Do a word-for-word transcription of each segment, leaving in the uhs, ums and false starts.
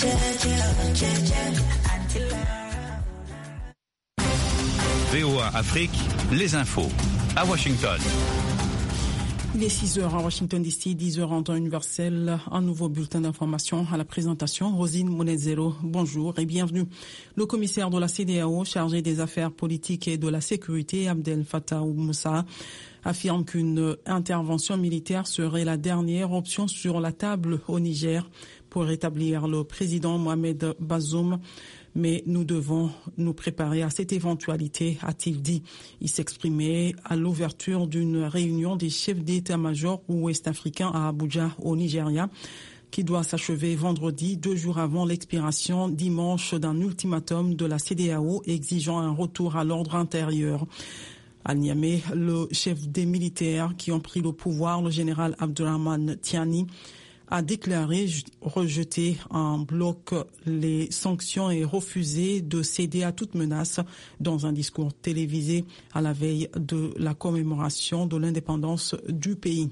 V O A Afrique, les infos à Washington. Il est six heures à Washington D C, dix heures en temps universel. Un nouveau bulletin d'information à la présentation. Rosine Monezero, bonjour et bienvenue. Le commissaire de la C D A O chargé des affaires politiques et de la sécurité, Abdel Fattah Moussa, affirme qu'une intervention militaire serait la dernière option sur la table au Niger pour rétablir le président Mohamed Bazoum. Mais nous devons nous préparer à cette éventualité, a-t-il dit. Il s'exprimait à l'ouverture d'une réunion des chefs d'état-major ouest-africains à Abuja, au Nigeria, qui doit s'achever vendredi, deux jours avant l'expiration dimanche d'un ultimatum de la C D A O exigeant un retour à l'ordre intérieur. À Niamey, le chef des militaires qui ont pris le pouvoir, le général Abdourahmane Tiani, a déclaré rejeter en bloc les sanctions et refuser de céder à toute menace dans un discours télévisé à la veille de la commémoration de l'indépendance du pays.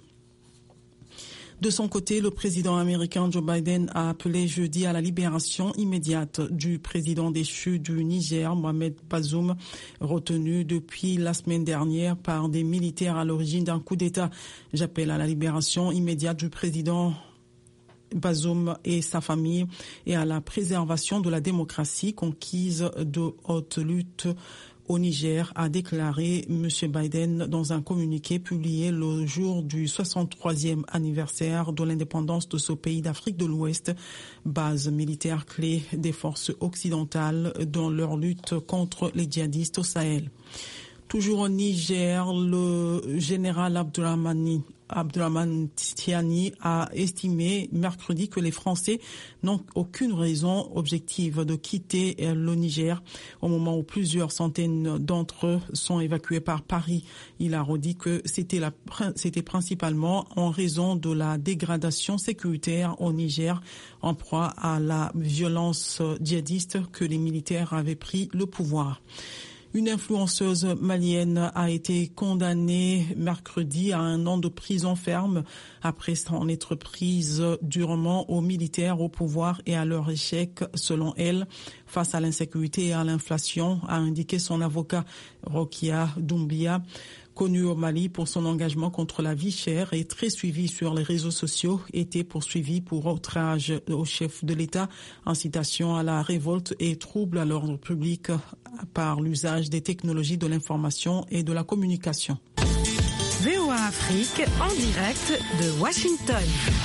De son côté, le président américain Joe Biden a appelé jeudi à la libération immédiate du président déchu du Niger, Mohamed Bazoum, retenu depuis la semaine dernière par des militaires à l'origine d'un coup d'État. J'appelle à la libération immédiate du président Bazoum et sa famille et à la préservation de la démocratie conquise de haute lutte au Niger, a déclaré M. Biden dans un communiqué publié le jour du soixante-troisième anniversaire de l'indépendance de ce pays d'Afrique de l'Ouest, base militaire clé des forces occidentales dans leur lutte contre les djihadistes au Sahel. Toujours au Niger, le général Abdourahmane Abdourahmane Tiani a estimé mercredi que les Français n'ont aucune raison objective de quitter le Niger au moment où plusieurs centaines d'entre eux sont évacués par Paris. Il a redit que c'était, la, c'était principalement en raison de la dégradation sécuritaire au Niger en proie à la violence djihadiste que les militaires avaient pris le pouvoir. Une influenceuse malienne a été condamnée mercredi à un an de prison ferme après s'en être prise durement aux militaires au pouvoir et à leur échec, selon elle, face à l'insécurité et à l'inflation, a indiqué son avocat Rokia Doumbia, connu au Mali pour son engagement contre la vie chère et très suivi sur les réseaux sociaux, était poursuivi pour outrage au chef de l'État, incitation à la révolte et trouble à l'ordre public par l'usage des technologies de l'information et de la communication. V O A Afrique en direct de Washington.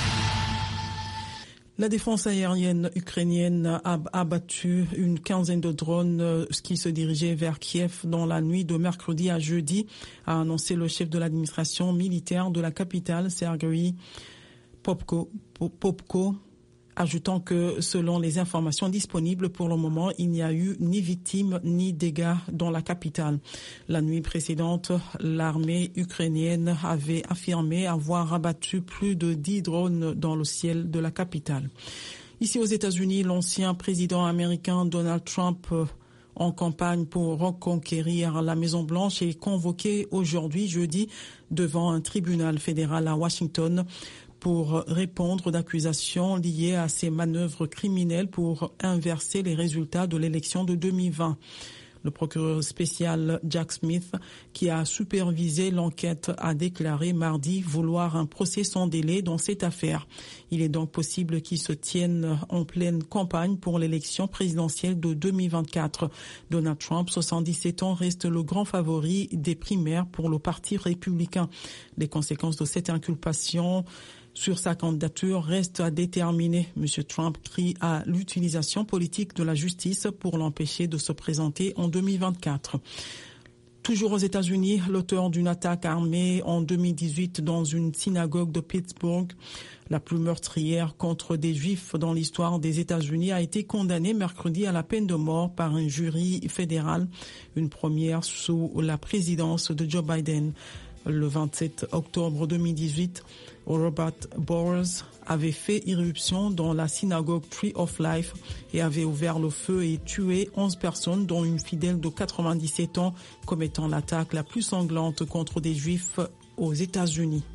La défense aérienne ukrainienne a abattu une quinzaine de drones qui se dirigeaient vers Kiev dans la nuit de mercredi à jeudi, a annoncé le chef de l'administration militaire de la capitale, Sergei Popko, Popko, ajoutant que selon les informations disponibles pour le moment, il n'y a eu ni victimes ni dégâts dans la capitale. La nuit précédente, l'armée ukrainienne avait affirmé avoir abattu plus de dix drones dans le ciel de la capitale. Ici aux États-Unis, l'ancien président américain Donald Trump, en campagne pour reconquérir la Maison-Blanche, est convoqué aujourd'hui, jeudi, devant un tribunal fédéral à Washington pour répondre d'accusations liées à ses manœuvres criminelles pour inverser les résultats de l'élection de deux mille vingt. Le procureur spécial Jack Smith, qui a supervisé l'enquête, a déclaré mardi vouloir un procès sans délai dans cette affaire. Il est donc possible qu'il se tienne en pleine campagne pour l'élection présidentielle de deux mille vingt-quatre. Donald Trump, soixante-dix-sept ans, reste le grand favori des primaires pour le Parti républicain. Les conséquences de cette inculpation sur sa candidature reste à déterminer. M. Trump crie à l'utilisation politique de la justice pour l'empêcher de se présenter en deux mille vingt-quatre. Toujours aux États-Unis, l'auteur d'une attaque armée en deux mille dix-huit dans une synagogue de Pittsburgh, la plus meurtrière contre des Juifs dans l'histoire des États-Unis, a été condamné mercredi à la peine de mort par un jury fédéral, une première sous la présidence de Joe Biden. Le vingt-sept octobre deux mille dix-huit, Robert Bowers avait fait irruption dans la synagogue Tree of Life et avait ouvert le feu et tué onze personnes, dont une fidèle de quatre-vingt-dix-sept ans, commettant l'attaque la plus sanglante contre des Juifs aux États-Unis.